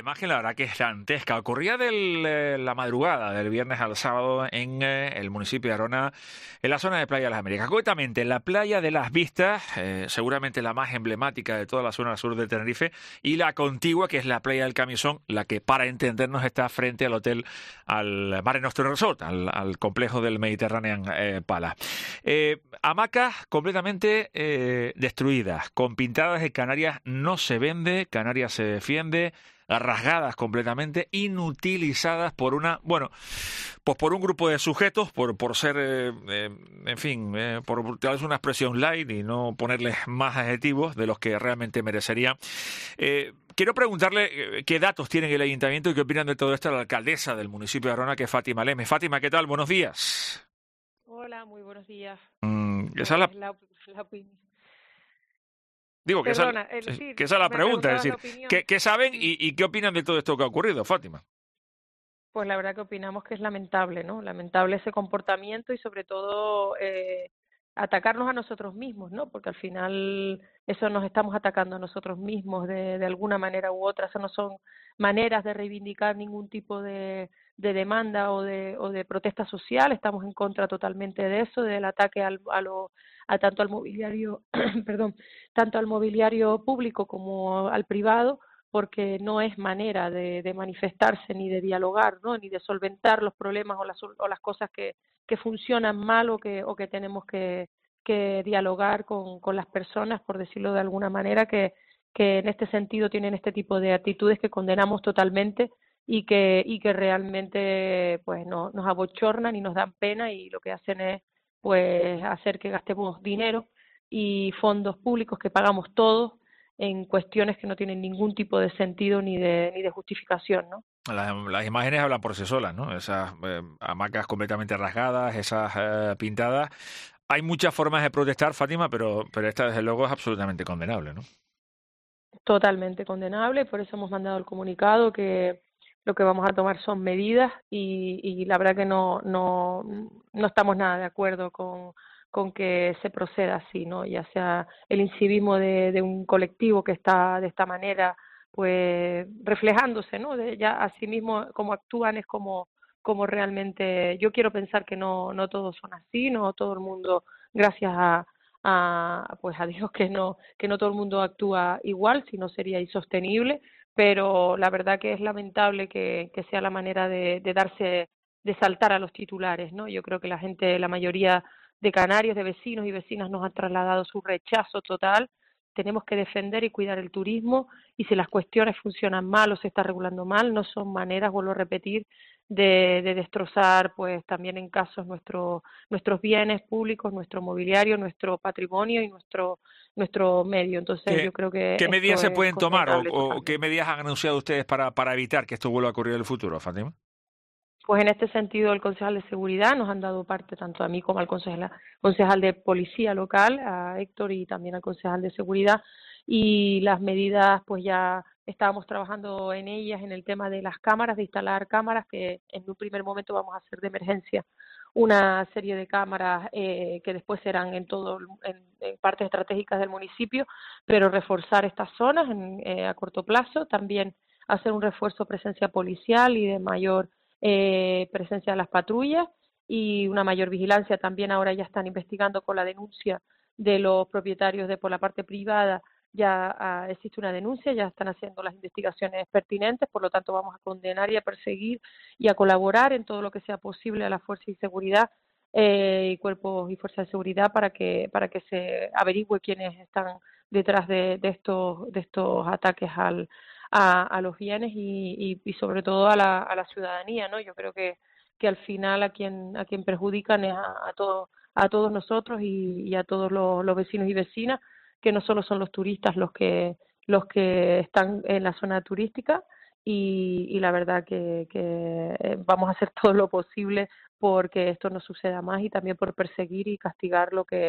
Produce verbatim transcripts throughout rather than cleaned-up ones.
imagen, la verdad que es dantesca. Ocurría de la madrugada del viernes al sábado en eh, el municipio de Arona, en la zona de Playa de las Américas. Concretamente, en la Playa de las Vistas, eh, seguramente la más emblemática de toda la zona sur de Tenerife, y la contigua, que es la Playa del Camisón, la que, para entendernos, está frente al hotel, al Mare Nostrum Resort, al, al complejo del Mediterranean eh, Palace. Eh, hamacas completamente eh, destruidas, con pintadas de Canarias no se vende, Canarias se defiende, rasgadas completamente, inutilizadas por una, bueno, pues por un grupo de sujetos, por, por ser, eh, eh, en fin, eh, por darles una expresión light y no ponerles más adjetivos de los que realmente merecería. Eh, quiero preguntarle eh, qué datos tiene el ayuntamiento y qué opinan de todo esto a la alcaldesa del municipio de Arona, que es Fátima Lemes. Fátima, ¿qué tal? Buenos días. Hola, muy buenos días. Mm, esa es la, Pues la, la opinión. digo, que esa, Perdona, es decir, que esa es la me pregunta, es preguntabas la decir, opinión. ¿qué, qué saben Mm. y, y qué opinan de todo esto que ha ocurrido, Fátima? Pues la verdad que opinamos que es lamentable, ¿no? Lamentable ese comportamiento y sobre todo eh, atacarnos a nosotros mismos, ¿no? Porque al final eso nos estamos atacando a nosotros mismos de, de alguna manera u otra. Eso no son maneras de reivindicar ningún tipo de, de demanda o de, o de protesta social. Estamos en contra totalmente de eso, del ataque al, a, lo, a tanto al mobiliario, perdón, tanto al mobiliario público como al privado, porque no es manera de, de manifestarse ni de dialogar, ¿no? Ni de solventar los problemas o las, o las cosas que, que funcionan mal o que, o que tenemos que, que dialogar con, con las personas, por decirlo de alguna manera, que, que en este sentido tienen este tipo de actitudes que condenamos totalmente y que, y que realmente pues no, nos abochornan y nos dan pena y lo que hacen es pues hacer que gastemos dinero y fondos públicos que pagamos todos en cuestiones que no tienen ningún tipo de sentido ni de, ni de justificación, ¿no? Las, las imágenes hablan por sí solas, ¿no? Esas eh, hamacas completamente rasgadas, esas eh, pintadas. Hay muchas formas de protestar, Fátima, pero, pero esta desde luego es absolutamente condenable, ¿no? Totalmente condenable, por eso hemos mandado el comunicado que lo que vamos a tomar son medidas y, y la verdad que no, no, no estamos nada de acuerdo con, con que se proceda así, ¿no? Ya sea el incivismo de, de un colectivo que está de esta manera, pues reflejándose, ¿no? De ya así mismo como actúan es como, como realmente, yo quiero pensar que no, no todos son así, no todo el mundo, gracias a a pues a Dios que no que no todo el mundo actúa igual, si no sería insostenible, pero la verdad que es lamentable que, que sea la manera de, de darse, de saltar a los titulares, ¿no? Yo creo que la gente, la mayoría de canarios, de vecinos y vecinas nos han trasladado su rechazo total. Tenemos que defender y cuidar el turismo y si las cuestiones funcionan mal o se está regulando mal, no son maneras, vuelvo a repetir, de, de destrozar pues también en casos nuestro, nuestros bienes públicos, nuestro mobiliario, nuestro patrimonio y nuestro nuestro medio. Entonces ¿Qué, yo creo que qué medidas esto se es pueden tomar o, condenable o qué totalmente. medidas han anunciado ustedes para, para evitar que esto vuelva a ocurrir en el futuro, Fátima? Pues en este sentido el concejal de seguridad nos han dado parte tanto a mí como al concejal, concejal de policía local, a Héctor y también al concejal de seguridad y las medidas pues ya estábamos trabajando en ellas en el tema de las cámaras, de instalar cámaras que en un primer momento vamos a hacer de emergencia una serie de cámaras eh, que después serán en todo en, en partes estratégicas del municipio, pero reforzar estas zonas en, eh, a corto plazo, también hacer un refuerzo presencia policial y de mayor eh, presencia de las patrullas y una mayor vigilancia. También ahora ya están investigando con la denuncia de los propietarios de por la parte privada, ya ah, existe una denuncia, ya están haciendo las investigaciones pertinentes, por lo tanto vamos a condenar y a perseguir y a colaborar en todo lo que sea posible a la fuerza y seguridad eh, y cuerpos y fuerzas de seguridad para que para que se averigüe quiénes están detrás de, de estos de estos ataques al a, a los bienes y, y, y sobre todo a la, a la ciudadanía, ¿no? Yo creo que, que al final a quien a quien perjudican es a, a todos a todos nosotros y, y a todos los, los vecinos y vecinas, que no solo son los turistas los que los que están en la zona turística y, y la verdad que, que eh, vamos a hacer todo lo posible porque esto no suceda más y también por perseguir y castigar lo que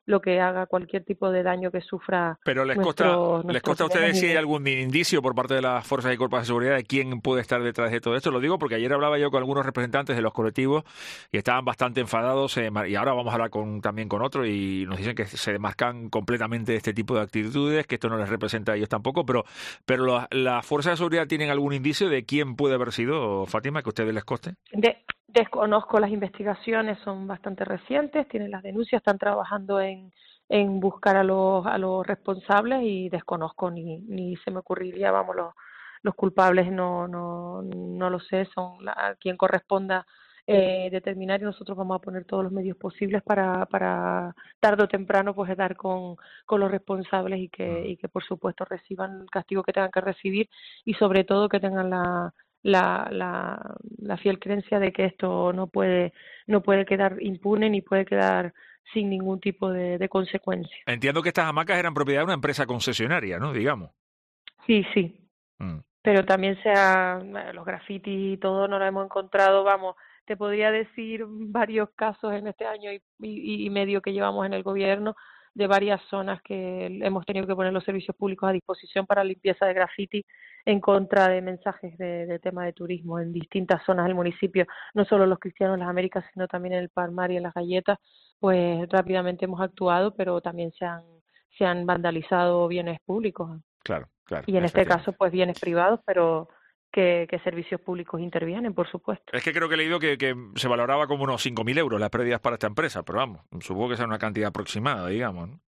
lo que haga cualquier tipo de daño que sufra Pero les nuestro, consta, les consta a ustedes si hay algún indicio por parte de las fuerzas y cuerpos de seguridad de quién puede estar detrás de todo esto. Lo digo porque ayer hablaba yo con algunos representantes de los colectivos y estaban bastante enfadados, eh, y ahora vamos a hablar con, también con otro y nos dicen que se demarcan completamente de este tipo de actitudes, que esto no les representa a ellos tampoco, pero, pero la- las fuerzas de seguridad tienen algún indicio de quién puede haber sido, Fátima, que a ustedes les conste. De, desconozco, las investigaciones son bastante recientes, tienen las denuncias, están trabajando en, en buscar a los, a los responsables y desconozco ni, ni se me ocurriría, vamos, los, los culpables no, no, no lo sé, son la, a quien corresponda eh, determinar y nosotros vamos a poner todos los medios posibles para, para tarde o temprano pues dar con, con los responsables y que, y que por supuesto reciban el castigo que tengan que recibir y sobre todo que tengan la La, la, la fiel creencia de que esto no puede no puede quedar impune ni puede quedar sin ningún tipo de, de consecuencia. Entiendo que estas hamacas eran propiedad de una empresa concesionaria, ¿no? Digamos. Sí, sí, Mm. pero también sea los grafitis y todo no lo hemos encontrado, vamos, te podría decir varios casos en este año y, y, y medio que llevamos en el gobierno de varias zonas que hemos tenido que poner los servicios públicos a disposición para limpieza de graffiti en contra de mensajes de, de tema de turismo en distintas zonas del municipio, no solo los cristianos en las Américas, sino también en el Palmar y en las Galletas, pues rápidamente hemos actuado, pero también se han, se han vandalizado bienes públicos. Claro, claro, Y en este efectivamente. caso, pues bienes privados, pero que, que servicios públicos intervienen, por supuesto. Es que creo que he leído que, que se valoraba como unos cinco mil euros las pérdidas para esta empresa, pero vamos, supongo que sea una cantidad aproximada, digamos, ¿no?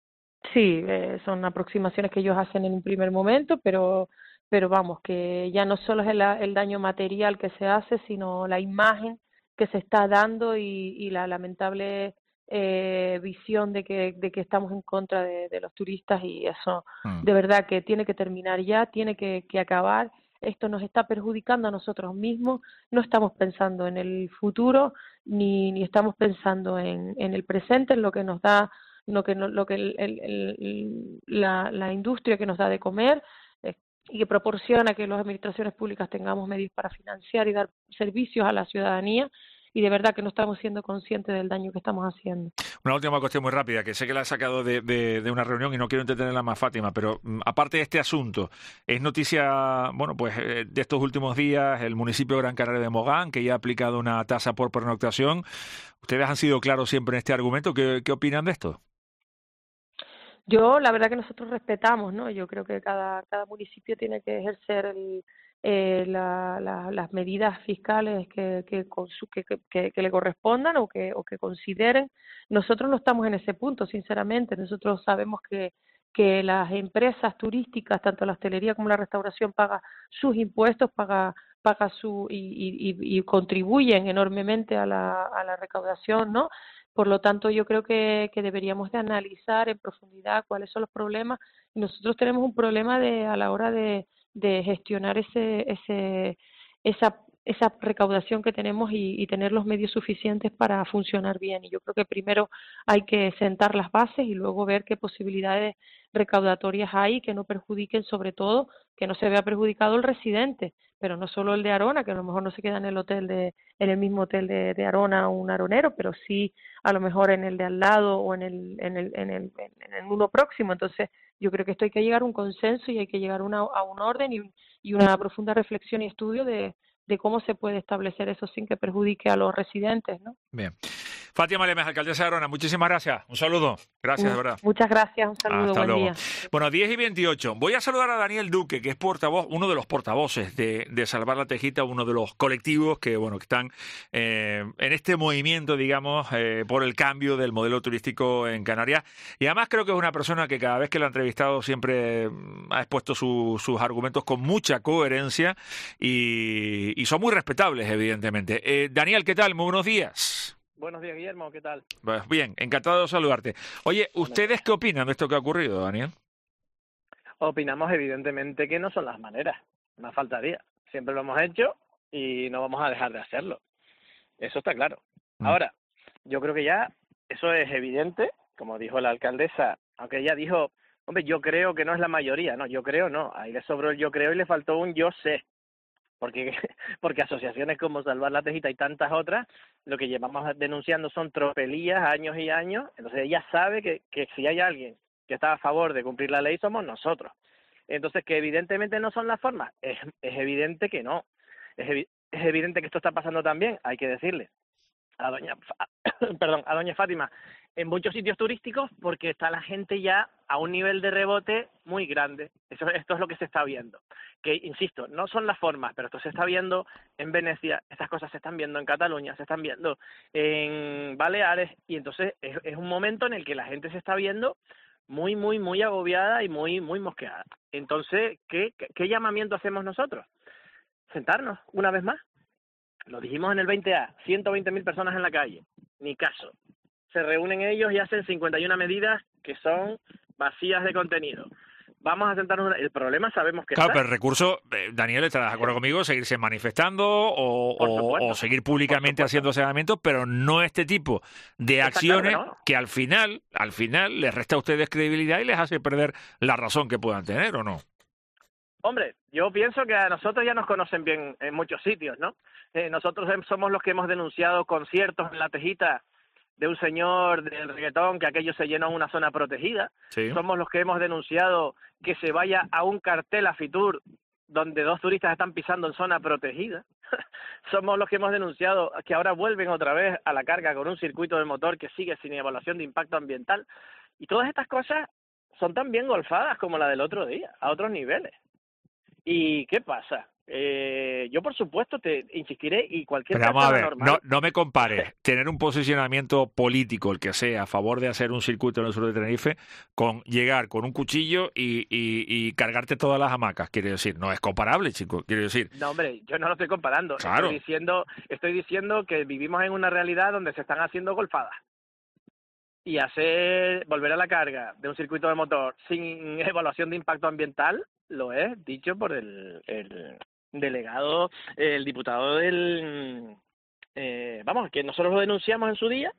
Sí, eh, son aproximaciones que ellos hacen en un primer momento, pero pero vamos, que ya no solo es el, el daño material que se hace, sino la imagen que se está dando y, y la lamentable eh, visión de que, de que estamos en contra de, de los turistas y eso Mm. de verdad que tiene que terminar ya, tiene que, que acabar. Esto nos está perjudicando a nosotros mismos, no estamos pensando en el futuro ni, ni estamos pensando en, en el presente, en lo que nos da lo que, no, lo que el, el, el, la, la industria que nos da de comer eh, y que proporciona que las administraciones públicas tengamos medios para financiar y dar servicios a la ciudadanía y de verdad que no estamos siendo conscientes del daño que estamos haciendo. Una última cuestión muy rápida, que sé que la he sacado de, de, de una reunión y no quiero entretenerla más, Fátima, pero mm, aparte de este asunto, es noticia, bueno, pues eh, de estos últimos días, el municipio de Gran Canaria de Mogán, que ya ha aplicado una tasa por pernoctación. Ustedes han sido claros siempre en este argumento. ¿Qué, qué opinan de esto? Yo, la verdad que nosotros respetamos, ¿no? Yo creo que cada, cada municipio tiene que ejercer el, eh, la, la, las medidas fiscales que, que, con su, que, que, que le correspondan o que, o que consideren. Nosotros no estamos en ese punto, sinceramente. Nosotros sabemos que, que las empresas turísticas, tanto la hostelería como la restauración, pagan sus impuestos, paga, paga su y, y, y contribuyen enormemente a la, a la recaudación, ¿no? Por lo tanto, yo creo que, que deberíamos de analizar en profundidad cuáles son los problemas. Y nosotros tenemos un problema de a la hora de, de gestionar ese, ese, esa, esa recaudación que tenemos y, y tener los medios suficientes para funcionar bien. Y yo creo que primero hay que sentar las bases y luego ver qué posibilidades recaudatorias hay que no perjudiquen, sobre todo, que no se vea perjudicado el residente, pero no solo el de Arona, que a lo mejor no se queda en el hotel de, en el mismo hotel de, de Arona un aronero, pero sí a lo mejor en el de al lado o en el, en el, en el, en el uno próximo. Entonces, yo creo que esto hay que llegar a un consenso y hay que llegar una, a un orden y, y una profunda reflexión y estudio de, de cómo se puede establecer eso sin que perjudique a los residentes, ¿no? Bien. Fátima Lemes, alcaldesa de Arona, muchísimas gracias. Un saludo. Gracias, de verdad. Muchas gracias, un saludo, Hasta buen luego. día. Bueno, diez y veintiocho. Voy a saludar a Daniel Duque, que es portavoz, uno de los portavoces de, de Salvar la Tejita, uno de los colectivos que, bueno, que están eh, en este movimiento, digamos, eh, por el cambio del modelo turístico en Canarias. Y además creo que es una persona que cada vez que lo ha entrevistado siempre ha expuesto su, sus argumentos con mucha coherencia y, y son muy respetables, evidentemente. Eh, Daniel, ¿qué tal? Muy buenos días. Buenos días, Guillermo, ¿qué tal? Pues bien, encantado de saludarte. Oye, ¿ustedes qué opinan de esto que ha ocurrido, Daniel? Opinamos evidentemente que no son las maneras, más faltaría. Siempre lo hemos hecho y no vamos a dejar de hacerlo. Eso está claro. Mm. Ahora, yo creo que ya eso es evidente, como dijo la alcaldesa, aunque ella dijo, hombre, yo creo que no es la mayoría, no, yo creo no, ahí le sobró el yo creo y le faltó un yo sé. porque porque asociaciones como Salvar la Tejita y tantas otras, lo que llevamos denunciando son tropelías años y años, entonces ella sabe que, que si hay alguien que está a favor de cumplir la ley somos nosotros. Entonces, que evidentemente no son las formas, es, es evidente que no, es, evi es evidente que esto está pasando también, hay que decirle a doña perdón, a doña Fátima, en muchos sitios turísticos, porque está la gente ya a un nivel de rebote muy grande. Eso, esto es lo que se está viendo. Que, insisto, no son las formas, pero esto se está viendo en Venecia, estas cosas se están viendo en Cataluña, se están viendo en Baleares, y entonces es, es un momento en el que la gente se está viendo muy, muy, muy agobiada y muy, muy mosqueada. Entonces, ¿qué, qué, qué llamamiento hacemos nosotros? Sentarnos una vez más. Lo dijimos en el veinte A, ciento veinte mil personas en la calle, ni caso. Se reúnen ellos y hacen cincuenta y una medidas que son vacías de contenido. Vamos a sentarnos... Una... El problema sabemos que claro, está. pero el recurso, eh, Daniel, ¿estás de acuerdo conmigo? Seguirse manifestando o, o, o seguir públicamente haciendo señalamientos, pero no este tipo de está acciones claro que, no. que al final, al final les resta a ustedes credibilidad y les hace perder la razón que puedan tener, ¿o no? Hombre, yo pienso que a nosotros ya nos conocen bien en muchos sitios, ¿no? Eh, nosotros somos los que hemos denunciado conciertos en La Tejita de un señor del reggaetón, que aquello se llenó en una zona protegida. Sí. Somos los que hemos denunciado que se vaya a un cartel a Fitur donde dos turistas están pisando en zona protegida. Somos los que hemos denunciado que ahora vuelven otra vez a la carga con un circuito de motor que sigue sin evaluación de impacto ambiental. Y todas estas cosas son también golfadas como la del otro día, a otros niveles. ¿Y qué pasa? Eh, yo, por supuesto, te insistiré y cualquier Pero vamos a ver, normal... no, no me compares tener un posicionamiento político, el que sea, a favor de hacer un circuito en el sur de Tenerife, con llegar con un cuchillo y, y, y cargarte todas las hamacas. Quiere decir, no es comparable, chico. Quiere decir... No, hombre, yo no lo estoy comparando. Claro. Estoy diciendo, estoy diciendo que vivimos en una realidad donde se están haciendo golfadas. Y hacer, volver a la carga de un circuito de motor sin evaluación de impacto ambiental, lo es dicho por el, el delegado, el diputado del... Eh, vamos, que nosotros lo denunciamos en su día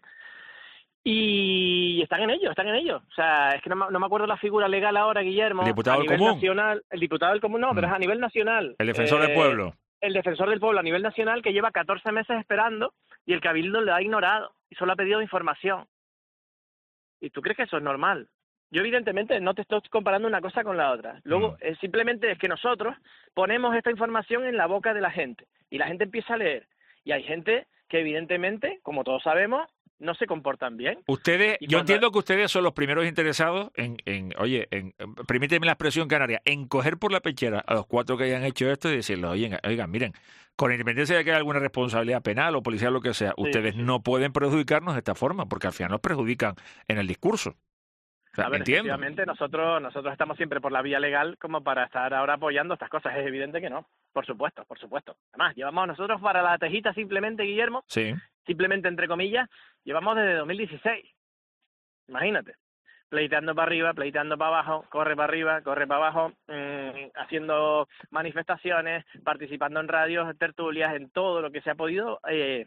y están en ello, están en ello. O sea, es que no, no me acuerdo la figura legal ahora, Guillermo. ¿El diputado a del nivel común? Nacional, el diputado del común no, mm. pero es a nivel nacional. El defensor eh, del pueblo. El defensor del pueblo a nivel nacional, que lleva catorce meses esperando y el Cabildo le ha ignorado y solo ha pedido información. ¿Y tú crees que eso es normal? Yo evidentemente no te estoy comparando una cosa con la otra. Luego, mm. eh, simplemente es que nosotros ponemos esta información en la boca de la gente y la gente empieza a leer. Y hay gente que evidentemente, como todos sabemos, no se comportan bien. Ustedes, y yo cuando... entiendo que ustedes son los primeros interesados en, en oye, en, permíteme la expresión canaria, en coger por la pechera a los cuatro que hayan hecho esto y decirles, oigan, oigan, miren, con independencia de que haya alguna responsabilidad penal o policial, lo que sea, sí, ustedes sí. no pueden perjudicarnos de esta forma, porque al final nos perjudican en el discurso. O sea, a ver, entiendo. efectivamente, nosotros, nosotros estamos siempre por la vía legal como para estar ahora apoyando estas cosas. Es evidente que no, por supuesto, por supuesto. Además, llevamos nosotros para La Tejita simplemente, Guillermo, sí. simplemente entre comillas, llevamos desde dos mil dieciséis. Imagínate, pleiteando para arriba, pleiteando para abajo, corre para arriba, corre para abajo, mmm, haciendo manifestaciones, participando en radios, tertulias, en todo lo que se ha podido. Eh,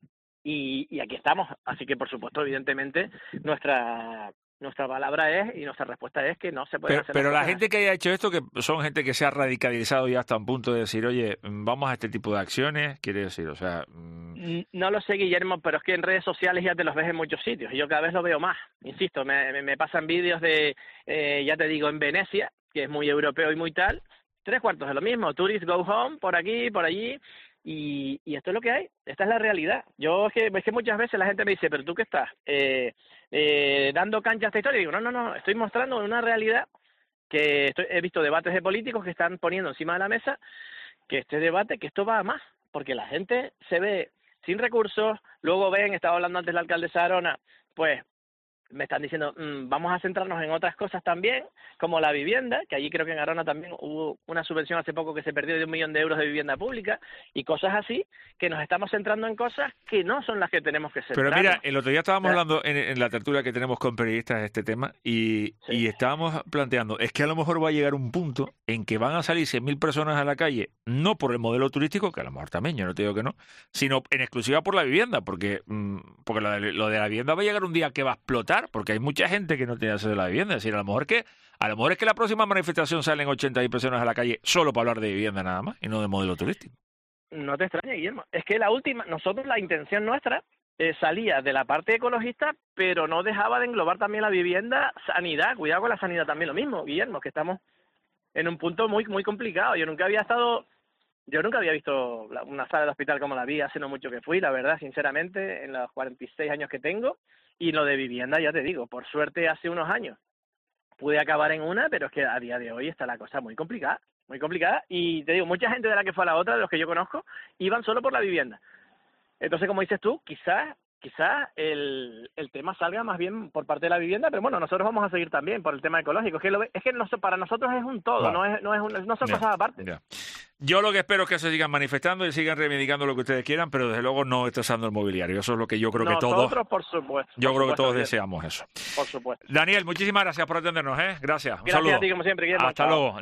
y, y aquí estamos. Así que, por supuesto, evidentemente, nuestra... Nuestra palabra es y nuestra respuesta es que no se puede pero, hacer. Pero la cosas. gente que haya hecho esto, que son gente que se ha radicalizado ya hasta un punto de decir, oye, vamos a este tipo de acciones, quiere decir, o sea... Mmm... No lo sé, Guillermo, pero es que en redes sociales ya te los ves en muchos sitios y yo cada vez lo veo más. Insisto, me, me, me pasan vídeos de, eh, ya te digo, en Venecia, que es muy europeo y muy tal, tres cuartos de lo mismo, tourists go home, por aquí, por allí... Y, y esto es lo que hay, esta es la realidad. Yo es que, es que muchas veces la gente me dice, pero tú qué estás eh, eh, dando cancha a esta historia, y digo, no, no, no, estoy mostrando una realidad que estoy, he visto debates de políticos que están poniendo encima de la mesa que este debate, que esto va a más, porque la gente se ve sin recursos, luego ven, estaba hablando antes la alcaldesa de Arona, pues me están diciendo, mmm, vamos a centrarnos en otras cosas también, como la vivienda, que allí creo que en Arona también hubo una subvención hace poco que se perdió de un millón de euros de vivienda pública, y cosas así, que nos estamos centrando en cosas que no son las que tenemos que centrar. Pero mira, el otro día estábamos ¿verdad? hablando en, en la tertulia que tenemos con periodistas de este tema, y, sí. y estábamos planteando, es que a lo mejor va a llegar un punto en que van a salir cien mil personas a la calle, no por el modelo turístico, que a lo mejor también, yo no te digo que no, sino en exclusiva por la vivienda, porque, mmm, porque lo de, lo de la vivienda va a llegar un día que va a explotar, porque hay mucha gente que no tiene acceso a la vivienda. Es decir, a lo mejor que a lo mejor es que la próxima manifestación salen ochenta mil personas a la calle solo para hablar de vivienda nada más y no de modelo turístico. No te extrañes, Guillermo. Es que la última, nosotros la intención nuestra eh, salía de la parte ecologista, pero no dejaba de englobar también la vivienda, sanidad. Cuidado con la sanidad también lo mismo, Guillermo, que estamos en un punto muy muy complicado. Yo nunca había estado, yo nunca había visto la, una sala de hospital como la vi hace no mucho que fui, la verdad, sinceramente, en los cuarenta y seis años que tengo. Y lo de vivienda, ya te digo, por suerte hace unos años pude acabar en una, pero es que a día de hoy está la cosa muy complicada, muy complicada. Y te digo, mucha gente de la que fue a la otra, de los que yo conozco, iban solo por la vivienda. Entonces, como dices tú, quizás quizás el, el tema salga más bien por parte de la vivienda, pero bueno, nosotros vamos a seguir también por el tema ecológico. Es que, lo, es que no, para nosotros es un todo, claro. no, es, no, es un, no son yeah, cosas aparte. Yeah. Yo lo que espero es que se sigan manifestando y sigan reivindicando lo que ustedes quieran, pero desde luego no destrozando el mobiliario. Eso es lo que yo creo que nosotros, todos... Nosotros, por supuesto. Yo por creo supuesto, que todos bien. deseamos eso. Por supuesto. Daniel, muchísimas gracias por atendernos, ¿eh? Gracias. Un gracias saludo. a ti, como siempre, Guillermo. Hasta Chao. luego.